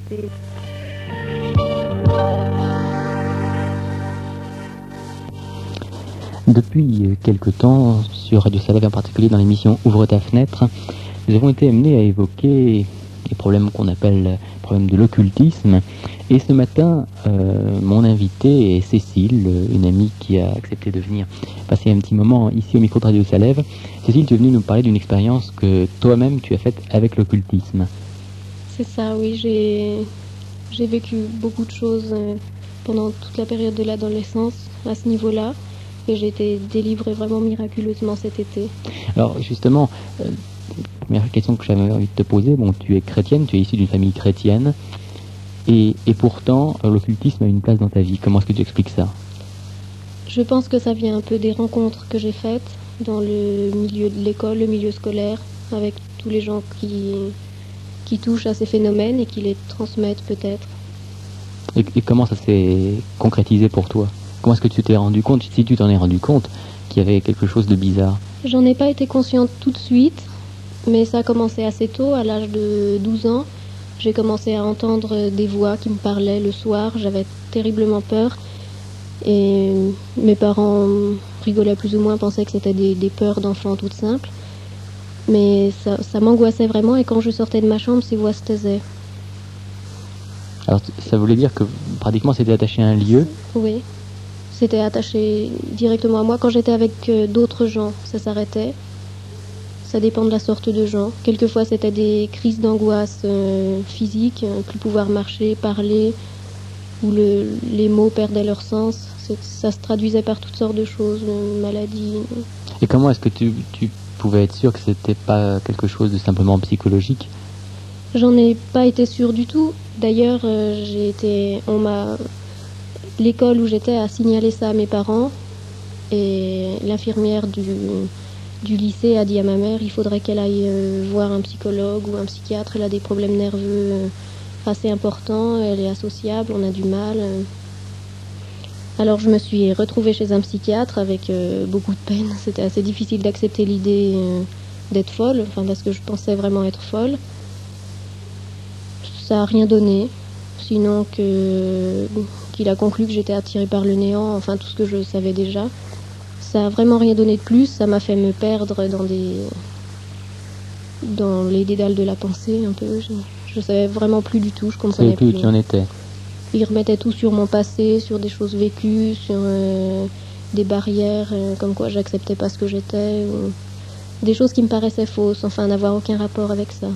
accepter. Depuis quelque temps, sur Radio Salève en particulier dans l'émission Ouvre ta fenêtre, nous avons été amenés à évoquer les problèmes qu'on appelle problèmes de l'occultisme. Et ce matin, mon invité est Cécile, une amie qui a accepté de venir passer un petit moment ici au micro de Radio Salève. Cécile, tu es venue nous parler d'une expérience que toi-même tu as faite avec l'occultisme. C'est ça, oui, j'ai vécu beaucoup de choses pendant toute la période de l'adolescence à ce niveau-là. Et j'ai été délivrée vraiment miraculeusement cet été. Alors justement, première question que j'avais envie de te poser, bon, tu es chrétienne, tu es issue d'une famille chrétienne, et pourtant l'occultisme a une place dans ta vie. Comment est-ce que tu expliques ça? Je pense que ça vient un peu des rencontres que j'ai faites dans le milieu de l'école, le milieu scolaire, avec tous les gens qui touchent à ces phénomènes et qui les transmettent peut-être. Et comment ça s'est concrétisé pour toi? Comment est-ce que tu t'es rendu compte, si tu t'en es rendu compte, qu'il y avait quelque chose de bizarre? J'en ai pas été consciente tout de suite, mais ça a commencé assez tôt, à l'âge de 12 ans. J'ai commencé à entendre des voix qui me parlaient le soir, j'avais terriblement peur. Et mes parents rigolaient plus ou moins, pensaient que c'était des peurs d'enfants toutes simples. Mais ça m'angoissait vraiment, et quand je sortais de ma chambre, ces voix se taisaient. Alors ça voulait dire que pratiquement c'était attaché à un lieu? Oui. C'était attaché directement à moi. Quand j'étais avec d'autres gens, ça s'arrêtait. Ça dépend de la sorte de gens. Quelquefois, c'était des crises d'angoisse physique, plus pouvoir marcher, parler, où les mots perdaient leur sens. Ça se traduisait par toutes sortes de choses, maladies. Et comment est-ce que tu pouvais être sûr que c'était pas quelque chose de simplement psychologique? J'en ai pas été sûre du tout. D'ailleurs, l'école où j'étais a signalé ça à mes parents, et l'infirmière du lycée a dit à ma mère il faudrait qu'elle aille voir un psychologue ou un psychiatre. Elle a des problèmes nerveux assez importants, elle est associable, on a du mal. Alors je me suis retrouvée chez un psychiatre avec beaucoup de peine. C'était assez difficile d'accepter l'idée d'être folle, parce que je pensais vraiment être folle. Ça n'a rien donné, sinon qu'il a conclu que j'étais attirée par le néant, tout ce que je savais déjà. Ça n'a vraiment rien donné de plus, ça m'a fait me perdre dans les dédales de la pensée un peu. Je savais vraiment plus du tout, je comprenais plus. Tu en étais. Il remettait tout sur mon passé, sur des choses vécues, sur des barrières, comme quoi j'acceptais pas ce que j'étais, ou des choses qui me paraissaient fausses, n'avoir aucun rapport avec ça.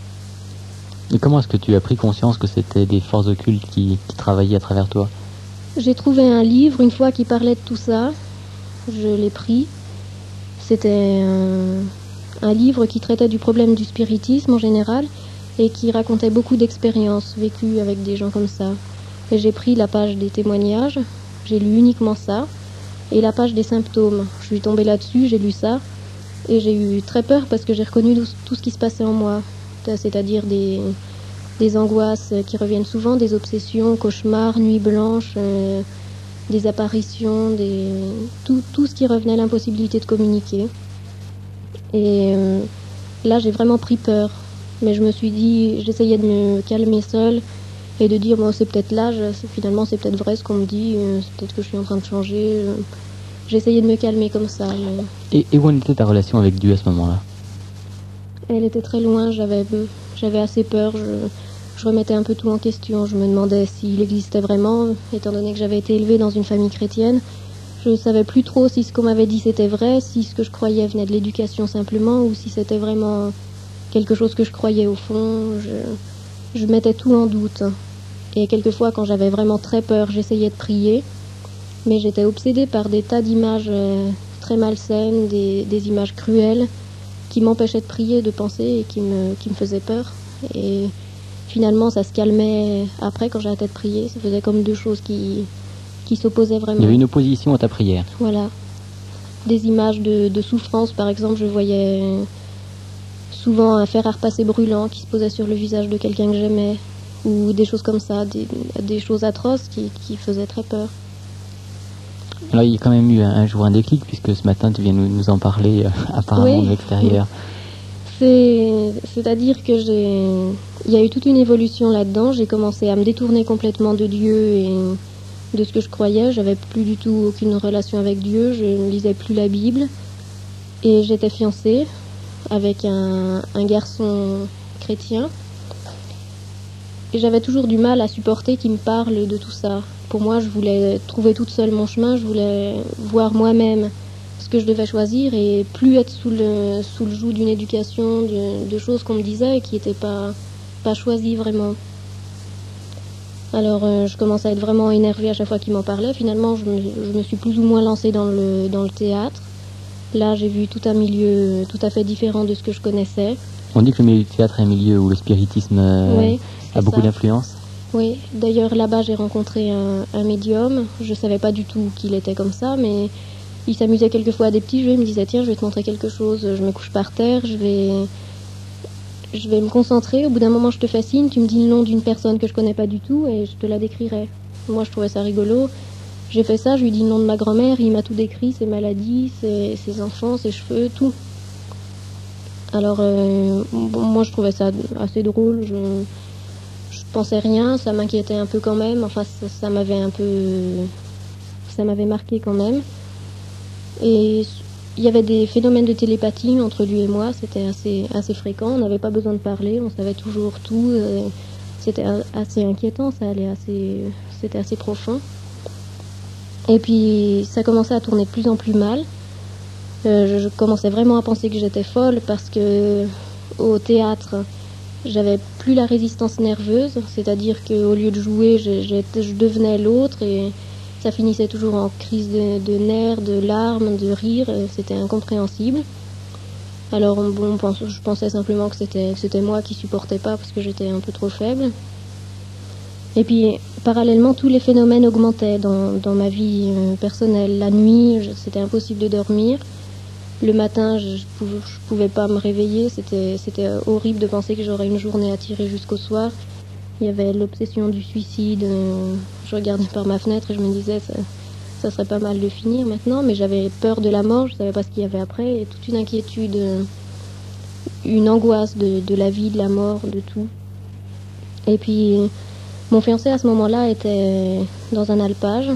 Et comment est-ce que tu as pris conscience que c'était des forces occultes qui travaillaient à travers toi? J'ai trouvé un livre une fois qui parlait de tout ça. Je l'ai pris. C'était un livre qui traitait du problème du spiritisme en général et qui racontait beaucoup d'expériences vécues avec des gens comme ça. Et j'ai pris la page des témoignages, j'ai lu uniquement ça, et la page des symptômes. Je suis tombée là-dessus, j'ai lu ça, et j'ai eu très peur parce que j'ai reconnu tout ce qui se passait en moi. C'est-à-dire des angoisses qui reviennent souvent, des obsessions, cauchemars, nuits blanches, des apparitions, tout ce qui revenait à l'impossibilité de communiquer. Et là, j'ai vraiment pris peur. Mais je me suis dit, j'essayais de me calmer seule et de dire, c'est peut-être l'âge, finalement c'est peut-être vrai ce qu'on me dit, c'est peut-être que je suis en train de changer. J'essayais de me calmer comme ça. Mais... Et où en était ta relation avec Dieu à ce moment-là? Elle était très loin, j'avais assez peur, je remettais un peu tout en question. Je me demandais s'il existait vraiment, étant donné que j'avais été élevée dans une famille chrétienne. Je ne savais plus trop si ce qu'on m'avait dit c'était vrai, si ce que je croyais venait de l'éducation simplement, ou si c'était vraiment quelque chose que je croyais au fond. Je mettais tout en doute. Et quelquefois, quand j'avais vraiment très peur, j'essayais de prier, mais j'étais obsédée par des tas d'images très malsaines, des images cruelles, qui m'empêchaient de prier, de penser, et qui me faisaient peur. Et finalement, ça se calmait après, quand j'arrêtais de prier. Ça faisait comme deux choses qui s'opposaient vraiment. Il y avait une opposition à ta prière. Voilà. Des images de souffrance, par exemple, je voyais souvent un fer à repasser brûlant qui se posait sur le visage de quelqu'un que j'aimais, ou des choses comme ça, des choses atroces qui faisaient très peur. Alors il y a quand même eu un jour un déclic, puisque ce matin tu viens nous en parler apparemment de l'extérieur. C'est-à-dire que il y a eu toute une évolution là-dedans. J'ai commencé à me détourner complètement de Dieu et de ce que je croyais. J'avais plus du tout aucune relation avec Dieu. Je ne lisais plus la Bible. Et j'étais fiancée avec un garçon chrétien. Et j'avais toujours du mal à supporter qu'il me parle de tout ça. Pour moi, je voulais trouver toute seule mon chemin. Je voulais voir moi-même ce que je devais choisir et plus être sous le joug d'une éducation, de choses qu'on me disait et qui n'étaient pas choisies vraiment. Alors je commençais à être vraiment énervée à chaque fois qu'il m'en parlait. Finalement, je me suis plus ou moins lancée dans le théâtre. Là, j'ai vu tout un milieu tout à fait différent de ce que je connaissais. On dit que le milieu du théâtre est un milieu où le spiritisme a beaucoup d'influence. Oui, d'ailleurs là-bas j'ai rencontré un médium. Je ne savais pas du tout qu'il était comme ça, mais il s'amusait quelquefois à des petits jeux. Il me disait tiens, je vais te montrer quelque chose. Je me couche par terre, je vais me concentrer. Au bout d'un moment, je te fais signe, tu me dis le nom d'une personne que je connais pas du tout et je te la décrirai. Moi, je trouvais ça rigolo. J'ai fait ça, je lui ai dit le nom de ma grand-mère, il m'a tout décrit, ses maladies, ses enfants, ses cheveux, tout. Alors, moi, je trouvais ça assez drôle. Je pensais rien, ça m'inquiétait un peu quand même. Enfin, ça m'avait marqué quand même. Et il y avait des phénomènes de télépathie entre lui et moi, c'était assez fréquent. On n'avait pas besoin de parler, on savait toujours tout. C'était assez inquiétant, c'était assez profond. Et puis ça commençait à tourner de plus en plus mal. Je commençais vraiment à penser que j'étais folle parce que au théâtre, j'avais plus la résistance nerveuse, c'est-à-dire qu'au lieu de jouer, je devenais l'autre et ça finissait toujours en crise de nerfs, de larmes, de rires, c'était incompréhensible. Alors bon, je pensais simplement que c'était moi qui supportais pas parce que j'étais un peu trop faible. Et puis parallèlement, tous les phénomènes augmentaient dans ma vie personnelle. La nuit, c'était impossible de dormir. Le matin, je pouvais pas me réveiller, c'était horrible de penser que j'aurais une journée à tirer jusqu'au soir. Il y avait l'obsession du suicide. Je regardais par ma fenêtre et je me disais ça serait pas mal de finir maintenant, mais j'avais peur de la mort, je savais pas ce qu'il y avait après, et toute une inquiétude, une angoisse de la vie, de la mort, de tout. Et puis mon fiancé à ce moment-là était dans un alpage.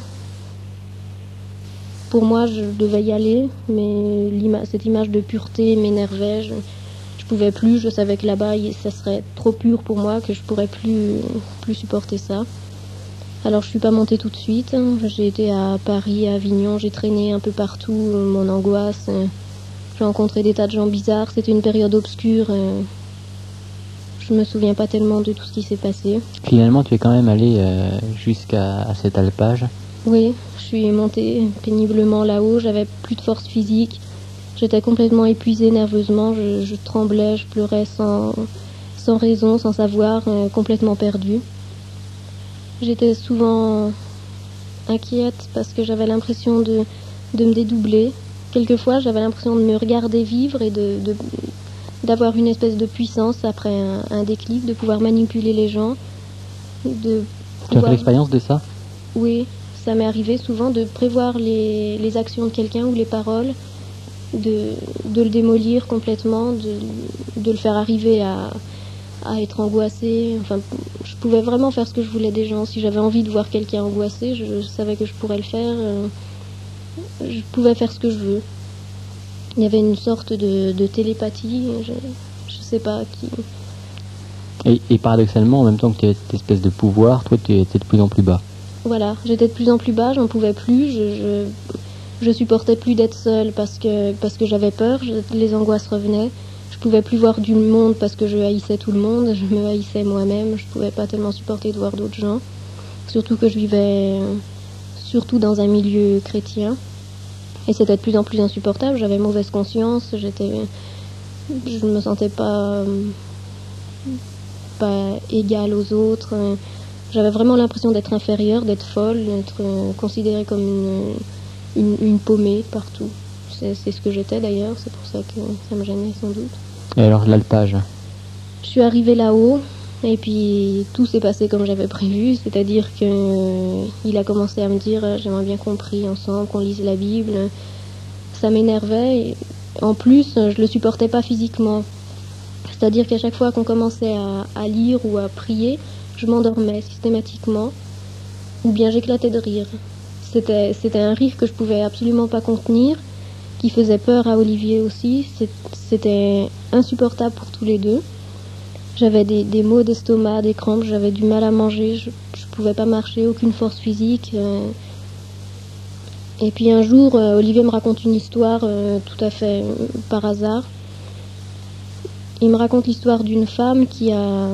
Pour moi, je devais y aller, mais cette image de pureté m'énervait. Je pouvais plus, je savais que là-bas, ça serait trop pur pour moi, que je pourrais plus supporter ça. Alors je suis pas montée tout de suite. J'ai été à Paris, à Avignon, j'ai traîné un peu partout mon angoisse. J'ai rencontré des tas de gens bizarres. C'était une période obscure. Je me souviens pas tellement de tout ce qui s'est passé. Finalement, tu es quand même allée jusqu'à cet alpage. Oui, je suis montée péniblement là-haut. J'avais plus de force physique. J'étais complètement épuisée nerveusement. Je tremblais, je pleurais sans raison, sans savoir, complètement perdue. J'étais souvent inquiète parce que j'avais l'impression de me dédoubler. Quelquefois, j'avais l'impression de me regarder vivre et d'avoir une espèce de puissance après un déclic, de pouvoir manipuler les gens. Tu as fait l'expérience de ça? Oui, ça m'est arrivé souvent de prévoir les actions de quelqu'un ou les paroles, de le démolir complètement, de le faire arriver à être angoissée. Enfin, je pouvais vraiment faire ce que je voulais des gens. Si j'avais envie de voir quelqu'un angoissé, je savais que je pourrais le faire. Je pouvais faire ce que je veux. Il y avait une sorte de télépathie, je sais pas qui. Et paradoxalement, en même temps que tu as cette espèce de pouvoir, toi tu étais de plus en plus bas. Voilà, j'étais de plus en plus bas, j'en pouvais plus, je supportais plus d'être seule parce que j'avais peur, les angoisses revenaient. Je pouvais plus voir du monde parce que je haïssais tout le monde, je me haïssais moi-même, je pouvais pas tellement supporter de voir d'autres gens. Surtout que je vivais dans un milieu chrétien. Et c'était de plus en plus insupportable, j'avais mauvaise conscience, je me sentais pas égale aux autres. J'avais vraiment l'impression d'être inférieure, d'être folle, d'être considérée comme une paumée partout. C'est ce que j'étais d'ailleurs, c'est pour ça que ça me gênait sans doute. Et alors l'alpage? Je suis arrivée là-haut et puis tout s'est passé comme j'avais prévu, c'est-à-dire qu'il a commencé à me dire j'aimerais bien qu'on prie ensemble, qu'on lise la Bible. Ça m'énervait et en plus je le supportais pas physiquement. C'est-à-dire qu'à chaque fois qu'on commençait à lire ou à prier, je m'endormais systématiquement, ou bien j'éclatais de rire. C'était un rire que je pouvais absolument pas contenir, qui faisait peur à Olivier aussi. C'était insupportable pour tous les deux. J'avais des maux d'estomac, des crampes, j'avais du mal à manger, je pouvais pas marcher, aucune force physique. Et puis un jour, Olivier me raconte une histoire tout à fait par hasard. Il me raconte l'histoire d'une femme qui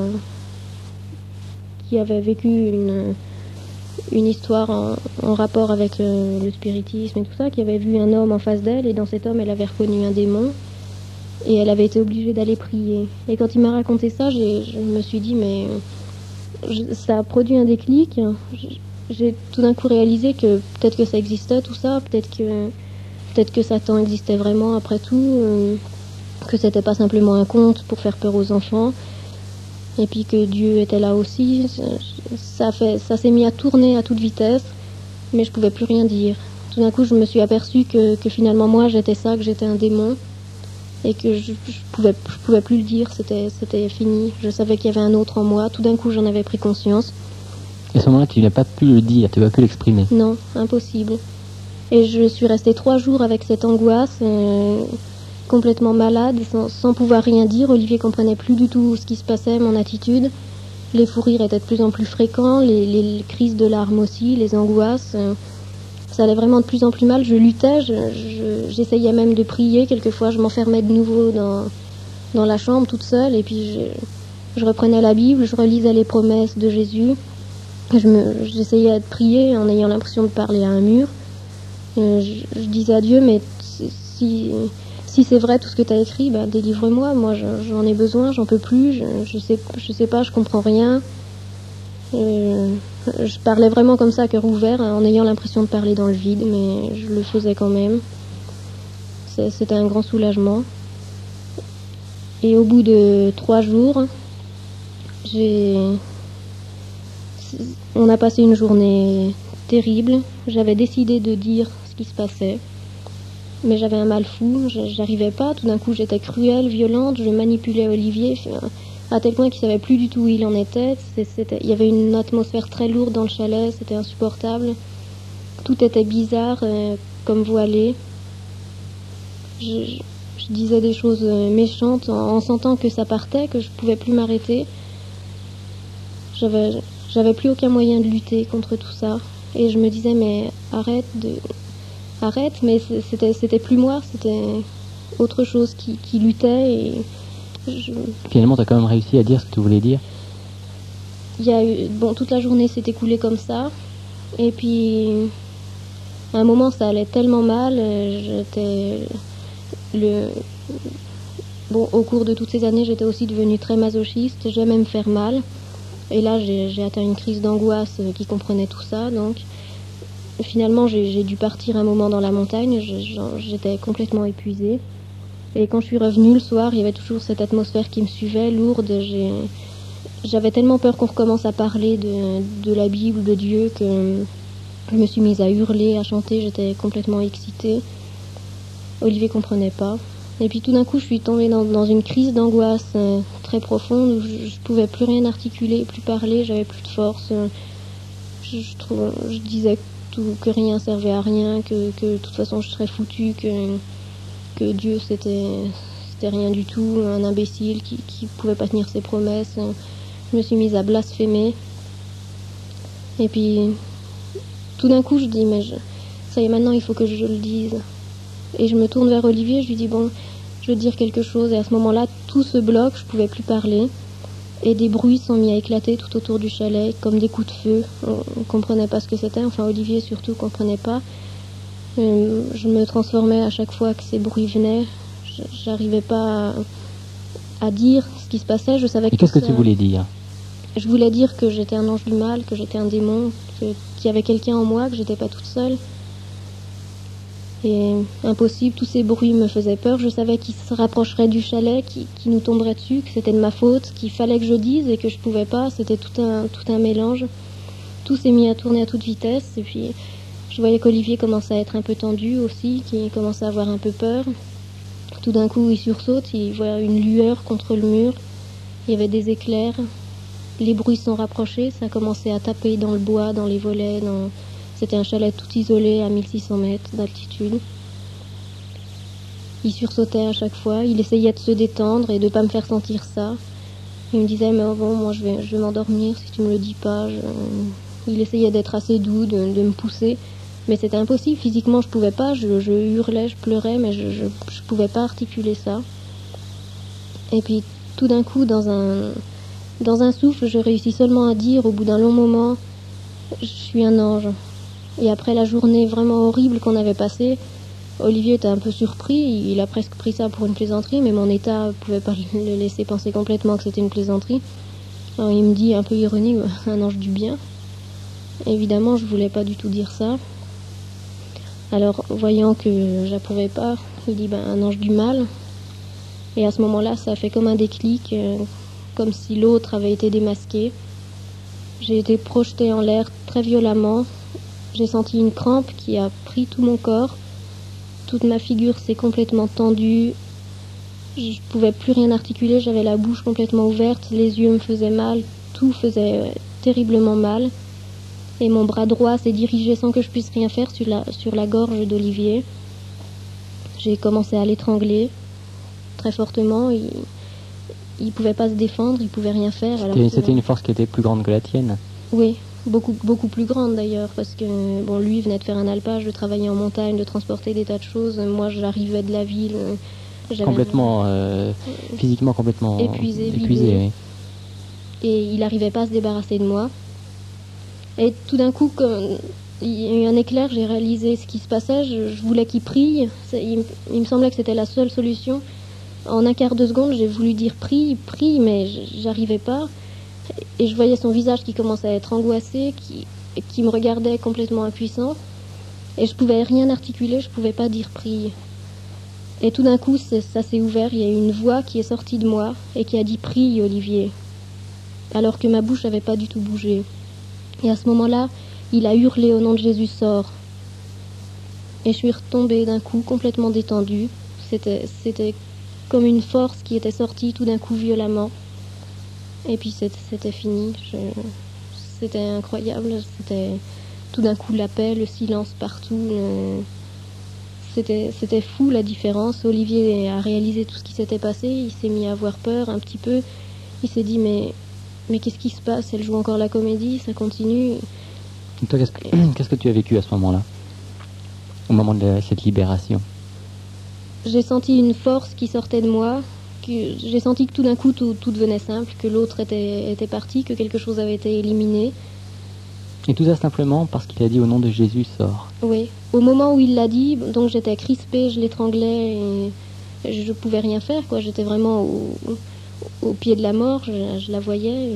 avait vécu une histoire en rapport avec le spiritisme et tout ça, qui avait vu un homme en face d'elle, et dans cet homme, elle avait reconnu un démon, et elle avait été obligée d'aller prier. Et quand il m'a raconté ça, je me suis dit, mais ça a produit un déclic. J'ai tout d'un coup réalisé que peut-être que ça existait, tout ça, peut-être que Satan existait vraiment après tout, que c'était pas simplement un conte pour faire peur aux enfants, et puis que Dieu était là aussi. Ça s'est mis à tourner à toute vitesse, mais je pouvais plus rien dire. Tout d'un coup, je me suis aperçue que finalement moi j'étais ça, que j'étais un démon, et que je pouvais plus le dire. C'était fini. Je savais qu'il y avait un autre en moi. Tout d'un coup, j'en avais pris conscience. Et à ce moment-là, tu n'as pas pu le dire, tu n'as pas pu l'exprimer. Non, impossible. Et je suis restée 3 jours avec cette angoisse, complètement malade, sans pouvoir rien dire. Olivier comprenait plus du tout ce qui se passait, mon attitude. Les fous rires étaient de plus en plus fréquents, les crises de larmes aussi, les angoisses. Ça allait vraiment de plus en plus mal. Je luttais, j'essayais même de prier. Quelquefois, je m'enfermais de nouveau dans la chambre toute seule, et puis je reprenais la Bible, je relisais les promesses de Jésus. J'essayais de prier en ayant l'impression de parler à un mur. Je disais à Dieu, mais si c'est vrai tout ce que tu as écrit, bah, délivre-moi. Moi, j'en ai besoin, j'en peux plus. Je sais pas, je comprends rien. Je parlais vraiment comme ça, à cœur ouvert, en ayant l'impression de parler dans le vide, mais je le faisais quand même. C'était un grand soulagement. Et au bout de 3 jours, on a passé une journée terrible. J'avais décidé de dire ce qui se passait, mais j'avais un mal fou, j'arrivais pas. Tout d'un coup, j'étais cruelle, violente, je manipulais Olivier à tel point qu'il savait plus du tout où il en était. Il y avait une atmosphère très lourde dans le chalet, c'était insupportable. Tout était bizarre, comme voilé. Je disais des choses méchantes en sentant que ça partait, que je pouvais plus m'arrêter. J'avais plus aucun moyen de lutter contre tout ça. Et je me disais, mais arrête, mais c'était plus moi, c'était autre chose qui luttait. Et Finalement, tu as quand même réussi à dire ce que tu voulais dire. Toute la journée s'est écoulée comme ça. Et puis, à un moment, ça allait tellement mal. Au cours de toutes ces années, j'étais aussi devenue très masochiste. J'aimais me faire mal. Et là, j'ai atteint une crise d'angoisse qui comprenait tout ça. Donc, finalement, j'ai dû partir un moment dans la montagne. J'étais complètement épuisée. Et quand je suis revenue le soir, il y avait toujours cette atmosphère qui me suivait, lourde. J'avais tellement peur qu'on recommence à parler de la Bible, de Dieu, que je me suis mise à hurler, à chanter. J'étais complètement excitée. Olivier comprenait pas. Et puis tout d'un coup, je suis tombée dans une crise d'angoisse très profonde, où je pouvais plus rien articuler, plus parler, j'avais plus de force. Je disais que rien servait à rien, que de toute façon je serais foutue, que Dieu c'était rien du tout, un imbécile qui pouvait pas tenir ses promesses. Je me suis mise à blasphémer. Et puis tout d'un coup, je dis, mais ça y est, maintenant il faut que je le dise. Et je me tourne vers Olivier, je lui dis, bon, je veux dire quelque chose. Et à ce moment-là, tout se bloque, je pouvais plus parler. Et des bruits sont mis à éclater tout autour du chalet, comme des coups de feu. On comprenait pas ce que c'était, enfin Olivier surtout comprenait pas. Je me transformais à chaque fois que ces bruits venaient. J'arrivais pas à dire ce qui se passait. Je savais Et qu'est-ce que tu voulais dire? Je voulais dire que j'étais un ange du mal, que j'étais un démon, qu'il y avait quelqu'un en moi, que j'étais pas toute seule. Et impossible, tous ces bruits me faisaient peur. Je savais qu'ils se rapprocheraient du chalet, qu'ils nous tomberaient dessus, que c'était de ma faute, qu'il fallait que je dise et que je pouvais pas. C'était tout un mélange. Tout s'est mis à tourner à toute vitesse. Et puis je voyais qu'Olivier commençait à être un peu tendu aussi, qu'il commençait à avoir un peu peur. tout d'un coup, il sursaute, il voit une lueur contre le mur. Il y avait des éclairs. Les bruits sont rapprochés. Ça a commencé à taper dans le bois, dans les volets. C'était un chalet tout isolé à 1600 mètres d'altitude. Il sursautait à chaque fois. Il essayait de se détendre et de ne pas me faire sentir ça. Il me disait, mais bon, moi je vais m'endormir si tu me le dis pas. Il essayait d'être assez doux, de me pousser. Mais c'était impossible. Physiquement, je pouvais pas. Je hurlais, je pleurais, mais je pouvais pas articuler ça. Et puis, tout d'un coup, dans un souffle, je réussis seulement à dire, au bout d'un long moment, je suis un ange. Et après la journée vraiment horrible qu'on avait passée, Olivier était un peu surpris. Il a presque pris ça pour une plaisanterie, mais mon état ne pouvait pas le laisser penser complètement que c'était une plaisanterie. Alors il me dit, un peu ironique, un ange du bien. Évidemment, je ne voulais pas du tout dire ça. Alors, voyant que j'approuvais pas, il dit, un ange du mal. Et à ce moment-là, ça a fait comme un déclic, comme si l'autre avait été démasqué. J'ai été projetée en l'air très violemment. J'ai senti une crampe qui a pris tout mon corps. Toute ma figure s'est complètement tendue. Je ne pouvais plus rien articuler, j'avais la bouche complètement ouverte, les yeux me faisaient mal, tout faisait terriblement mal. Et mon bras droit s'est dirigé sans que je puisse rien faire sur la gorge d'Olivier. J'ai commencé à l'étrangler très fortement. Il ne pouvait pas se défendre, il ne pouvait rien faire. C'était une force qui était plus grande que la tienne? Oui, beaucoup plus grande d'ailleurs, parce que bon, lui venait de faire un alpage, de travailler en montagne, de transporter des tas de choses. Moi, j'arrivais de la ville. Complètement, physiquement complètement épuisé. Oui. Et il n'arrivait pas à se débarrasser de moi. Et tout d'un coup, il y a eu un éclair, j'ai réalisé ce qui se passait. Je voulais qu'il prie. Il me semblait que c'était la seule solution. En un quart de seconde, j'ai voulu dire prie, mais j'arrivais pas. Et je voyais son visage qui commençait à être angoissé, qui me regardait complètement impuissant. Et je pouvais rien articuler, je pouvais pas dire prie. Et tout d'un coup, ça s'est ouvert, il y a eu une voix qui est sortie de moi et qui a dit prie, Olivier. Alors que ma bouche n'avait pas du tout bougé. Et à ce moment-là, il a hurlé au nom de Jésus, sors. Et je suis retombée d'un coup, complètement détendue. C'était comme une force qui était sortie tout d'un coup violemment. Et puis c'était fini. C'était incroyable. C'était tout d'un coup la paix, le silence partout. C'était fou la différence. Olivier a réalisé tout ce qui s'était passé. Il s'est mis à avoir peur un petit peu. Il s'est dit mais qu'est-ce qui se passe? Elle joue encore la comédie, ça continue. Et toi, qu'est-ce que tu as vécu à ce moment-là, au moment de cette libération? J'ai senti une force qui sortait de moi. J'ai senti que tout d'un coup tout devenait simple, que l'autre était parti, que quelque chose avait été éliminé. Et tout ça simplement parce qu'il a dit au nom de Jésus, sors. Oui. Au moment où il l'a dit, donc j'étais crispée, je l'étranglais et je ne pouvais rien faire, quoi. J'étais vraiment au pied de la mort, je la voyais.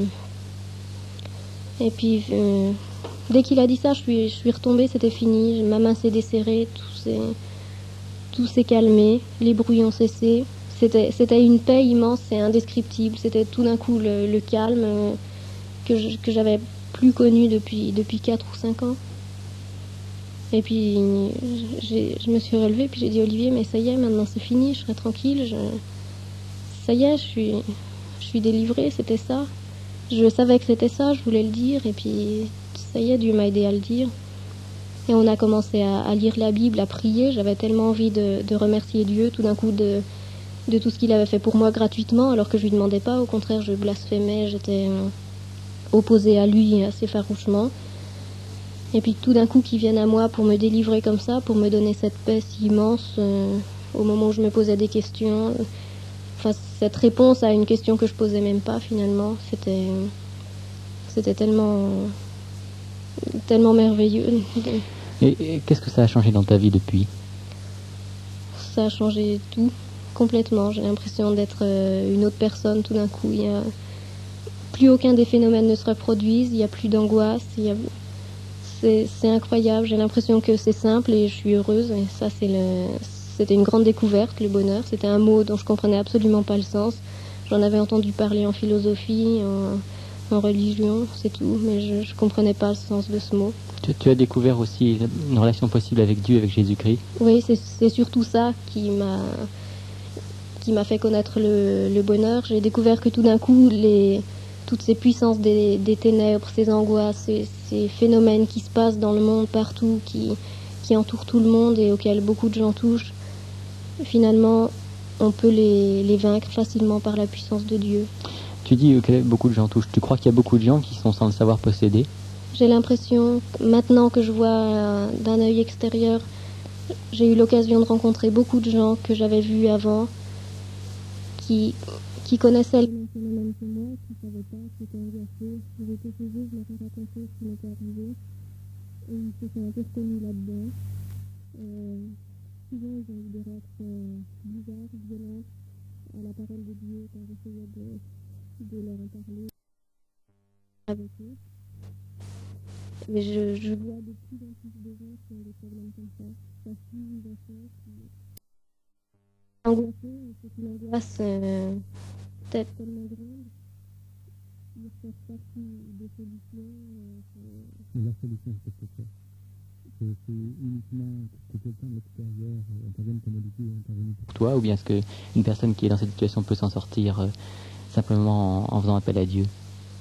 Et puis dès qu'il a dit ça, je suis retombée, c'était fini. Ma main s'est desserrée, tout s'est calmé, les bruits ont cessé. C'était une paix immense et indescriptible. C'était tout d'un coup le calme que j'avais plus connu depuis 4 ou 5 ans. Et puis je me suis relevée, puis j'ai dit Olivier, mais ça y est, maintenant c'est fini, je serai tranquille. Ça y est, je suis délivrée, c'était ça. Je savais que c'était ça, je voulais le dire, et puis ça y est, Dieu m'a aidé à le dire. Et on a commencé à lire la Bible, à prier. J'avais tellement envie de remercier Dieu tout d'un coup de tout ce qu'il avait fait pour moi gratuitement, alors que je lui demandais pas. Au contraire, je blasphémais, j'étais opposée à lui assez farouchement. Et puis tout d'un coup qu'il vienne à moi pour me délivrer comme ça, pour me donner cette paix si immense, au moment où je me posais des questions. Enfin, cette réponse à une question que je posais même pas finalement, c'était tellement merveilleux. Et qu'est-ce que ça a changé dans ta vie depuis? Ça a changé tout, complètement. J'ai l'impression d'être une autre personne tout d'un coup. Il y a plus aucun des phénomènes ne se reproduisent, il n'y a plus d'angoisse, c'est incroyable. J'ai l'impression que c'est simple et je suis heureuse. Et ça, c'était une grande découverte, le bonheur. C'était un mot dont je comprenais absolument pas le sens. J'en avais entendu parler en philosophie, en religion, c'est tout, mais je comprenais pas le sens de ce mot. Tu as découvert aussi une relation possible avec Dieu, avec Jésus-Christ? Oui, c'est surtout ça qui qui m'a fait connaître le bonheur. J'ai découvert que tout d'un coup, toutes ces puissances des ténèbres, ces angoisses, ces phénomènes qui se passent dans le monde partout, qui entourent tout le monde et auxquels beaucoup de gens touchent, finalement, on peut les vaincre facilement par la puissance de Dieu. Tu dis que beaucoup de gens touchent. Tu crois qu'il y a beaucoup de gens qui sont sans le savoir possédés? J'ai l'impression, maintenant que je vois d'un œil extérieur, j'ai eu l'occasion de rencontrer beaucoup de gens que j'avais vus avant, qui connaissaient le même phénomène que moi, qui ne savaient pas, qui étaient angoissés. J'ai été chez eux, je leur ai raconté ce qui m'était arrivé, et ils se sont un peu reconnus là-dedans. Souvent, ils ont eu des réactions bizarres, violentes à la parole de Dieu quand j'essayais de leur en parler avec eux. Mais je vois de plus en plus de gens qui ont des problèmes comme ça. Ça suit des enfants qui sont angoissés, c'est une angoisse peut-être tellement grande. Ils ne recherchent pas des solutions. La solution, c'est quoi? C'est uniquement que quelqu'un de l'extérieur intervienne comme Dieu intervenu pour toi, ou bien est-ce qu'une personne qui est dans cette situation peut s'en sortir simplement en faisant appel à Dieu?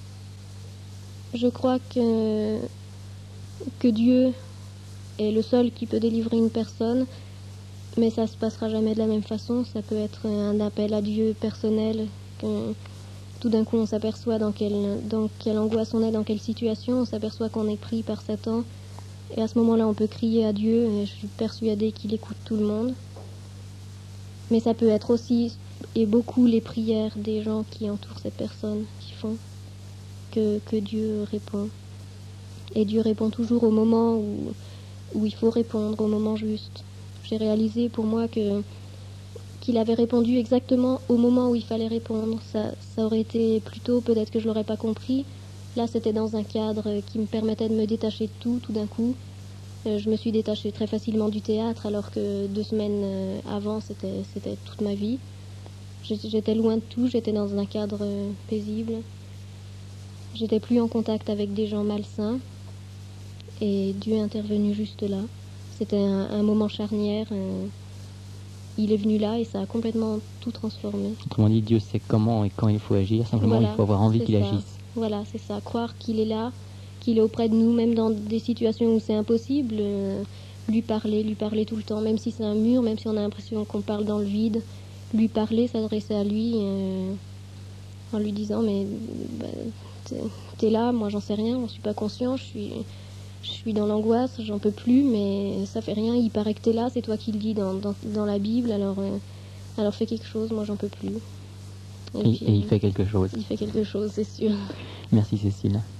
Je crois que Dieu est le seul qui peut délivrer une personne, mais ça se passera jamais de la même façon. Ça peut être un appel à Dieu personnel, que tout d'un coup on s'aperçoit dans quelle angoisse on est, dans quelle situation, on s'aperçoit qu'on est pris par Satan, et à ce moment-là on peut crier à Dieu, et je suis persuadée qu'il écoute tout le monde. Mais ça peut être aussi, et beaucoup, les prières des gens qui entourent cette personne, qui font que Dieu répond. Et Dieu répond toujours au moment où il faut répondre, au moment juste. J'ai réalisé pour moi qu'il avait répondu exactement au moment où il fallait répondre. Ça aurait été plus tôt, peut-être que je ne l'aurais pas compris. Là, c'était dans un cadre qui me permettait de me détacher de tout d'un coup. Je me suis détachée très facilement du théâtre, alors que 2 semaines avant, c'était toute ma vie. J'étais loin de tout, j'étais dans un cadre paisible. J'étais plus en contact avec des gens malsains. Et Dieu est intervenu juste là. C'était un moment charnière. Il est venu là et ça a complètement tout transformé. Autrement dit, Dieu sait comment et quand il faut agir. Simplement, voilà, il faut avoir envie qu'il agisse. Voilà, c'est ça. Croire qu'il est là, qu'il est auprès de nous, même dans des situations où c'est impossible. Lui parler tout le temps, même si c'est un mur, même si on a l'impression qu'on parle dans le vide. Lui parler, s'adresser à lui en lui disant mais t'es là, moi j'en sais rien, je suis pas conscient, je suis dans l'angoisse, j'en peux plus, mais ça fait rien, il paraît que t'es là, c'est toi qui le dis dans la Bible, alors fais quelque chose, moi j'en peux plus. Et il fait quelque chose. Il fait quelque chose, c'est sûr. Merci Cécile.